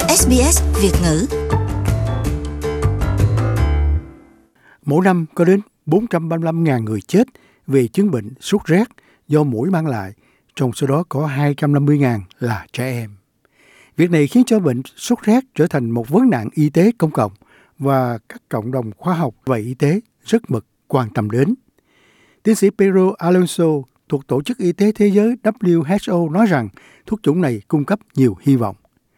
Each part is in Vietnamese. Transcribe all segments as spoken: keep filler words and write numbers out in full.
ét bê ét Việt ngữ. Mỗi năm có đến bốn trăm ba mươi lăm nghìn người chết vì chứng bệnh sốt rét do muỗi mang lại, trong số đó có hai trăm năm mươi nghìn là trẻ em. Việc này khiến cho bệnh sốt rét trở thành một vấn nạn y tế công cộng và các cộng đồng khoa học và y tế rất mực quan tâm đến. Tiến sĩ Pedro Alonso thuộc Tổ chức Y tế Thế giới W H O nói rằng thuốc chủng này cung cấp nhiều hy vọng.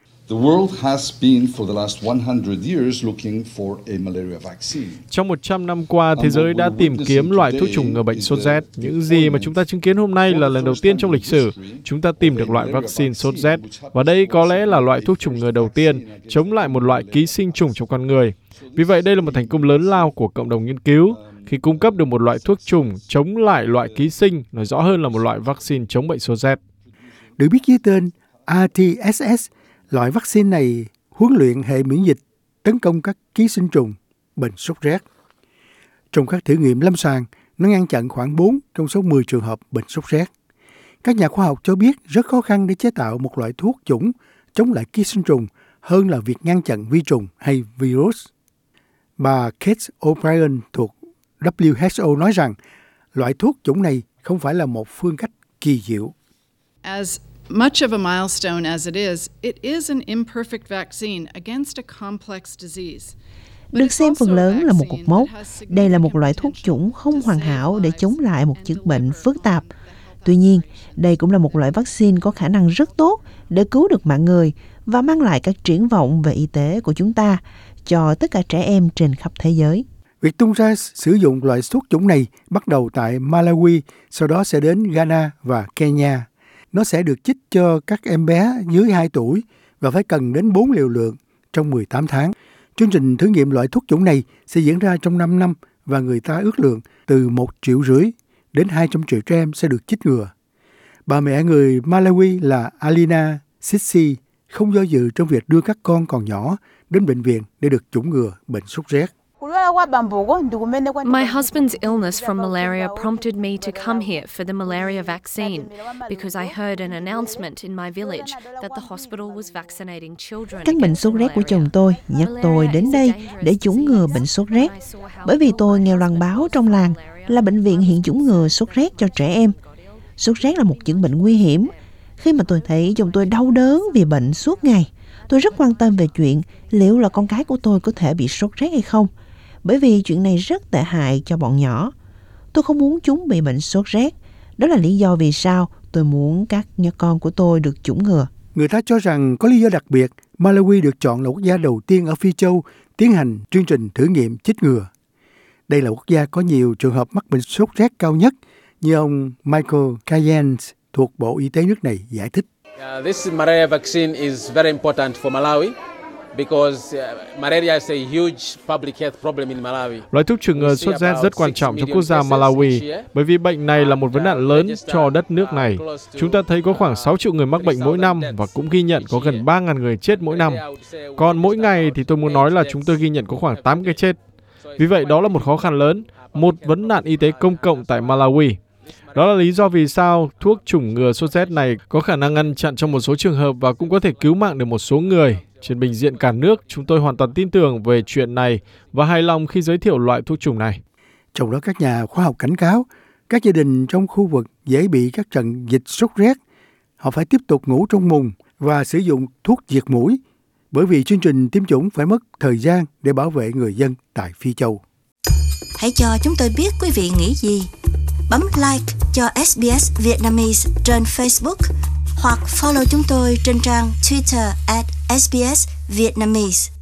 Trong một trăm năm qua, thế giới đã tìm kiếm loại thuốc chủng ngừa bệnh sốt rét. Những gì mà chúng ta chứng kiến hôm nay là lần đầu tiên trong lịch sử chúng ta tìm được loại vaccine sốt rét. Và đây có lẽ là loại thuốc chủng ngừa đầu tiên chống lại một loại ký sinh trùng trong con người. Vì vậy, đây là một thành công lớn lao của cộng đồng nghiên cứu. Khi cung cấp được một loại thuốc chủng chống lại loại ký sinh, nói rõ hơn là một loại vaccine chống bệnh sốt rét. Được biết dưới tên R T S S, loại vaccine này huấn luyện hệ miễn dịch tấn công các ký sinh trùng bệnh sốt rét. Trong các thử nghiệm lâm sàng, nó ngăn chặn khoảng bốn trong số mười trường hợp bệnh sốt rét. Các nhà khoa học cho biết rất khó khăn để chế tạo một loại thuốc chủng chống lại ký sinh trùng hơn là việc ngăn chặn vi trùng hay virus. Bà Kate O'Brien thuộc W H O nói rằng loại thuốc chủng này không phải là một phương cách kỳ diệu. As much of a milestone as it is, it is an imperfect vaccine against a complex disease. Được xem phần lớn là một cột mốc. Đây là một loại thuốc chủng không hoàn hảo để chống lại một chứng bệnh phức tạp. Tuy nhiên, đây cũng là một loại vaccine có khả năng rất tốt để cứu được mạng người và mang lại các triển vọng về y tế của chúng ta cho tất cả trẻ em trên khắp thế giới. Việc tung ra sử dụng loại thuốc chủng này bắt đầu tại Malawi, sau đó sẽ đến Ghana và Kenya. Nó sẽ được chích cho các em bé dưới hai tuổi và phải cần đến bốn liều lượng trong mười tám tháng. Chương trình thử nghiệm loại thuốc chủng này sẽ diễn ra trong năm năm và người ta ước lượng từ một triệu rưỡi đến hai trăm triệu trẻ em sẽ được chích ngừa. Bà mẹ người Malawi là Alina Sissi không do dự trong việc đưa các con còn nhỏ đến bệnh viện để được chủng ngừa bệnh sốt rét. My husband's illness from malaria prompted me to come here for the malaria vaccine because I heard an announcement in my village that the hospital was vaccinating children. Căn bệnh sốt rét của chồng tôi nhắc tôi đến đây để chủng ngừa bệnh sốt rét. Bởi vì tôi nghe loan báo trong làng là bệnh viện hiện chủng ngừa sốt rét cho trẻ em. Sốt rét là một chứng bệnh nguy hiểm. Khi mà tôi thấy chồng tôi đau đớn vì bệnh suốt ngày, tôi rất quan tâm về chuyện liệu là con cái của tôi có thể bị sốt rét hay không. Bởi vì chuyện này rất tệ hại cho bọn nhỏ. Tôi không muốn chúng bị bệnh sốt rét. Đó là lý do vì sao tôi muốn các con của tôi được chủng ngừa. Người ta cho rằng có lý do đặc biệt, Malawi được chọn là quốc gia đầu tiên ở Phi Châu tiến hành chương trình thử nghiệm chích ngừa. Đây là quốc gia có nhiều trường hợp mắc bệnh sốt rét cao nhất, như ông Michael Kayens thuộc Bộ Y tế nước này giải thích. Uh, this malaria vaccine is very important for Malawi. Because malaria is a huge public health problem in Malawi. Loại thuốc trừ ngừa sốt rét rất quan trọng cho quốc gia Malawi bởi vì bệnh này là một vấn nạn lớn cho đất nước này. Chúng ta thấy có khoảng sáu triệu người mắc bệnh mỗi năm và cũng ghi nhận có gần ba nghìn người chết mỗi năm. Còn mỗi ngày thì tôi muốn nói là chúng tôi ghi nhận có khoảng tám cái chết. Vì vậy đó là một khó khăn lớn, một vấn nạn y tế công cộng tại Malawi. Đó là lý do vì sao thuốc chủng ngừa sốt rét này có khả năng ngăn chặn trong một số trường hợp và cũng có thể cứu mạng được một số người. Trên bình diện cả nước, chúng tôi hoàn toàn tin tưởng về chuyện này và hài lòng khi giới thiệu loại thuốc chủng này. Trong đó các nhà khoa học cảnh cáo, các gia đình trong khu vực dễ bị các trận dịch sốt rét. Họ phải tiếp tục ngủ trong mùng và sử dụng thuốc diệt muỗi, bởi vì chương trình tiêm chủng phải mất thời gian để bảo vệ người dân tại Phi Châu. Hãy cho chúng tôi biết quý vị nghĩ gì. Bấm like cho ét bê ét Vietnamese trên Facebook hoặc follow chúng tôi trên trang Twitter at ét bê ét Vietnamese.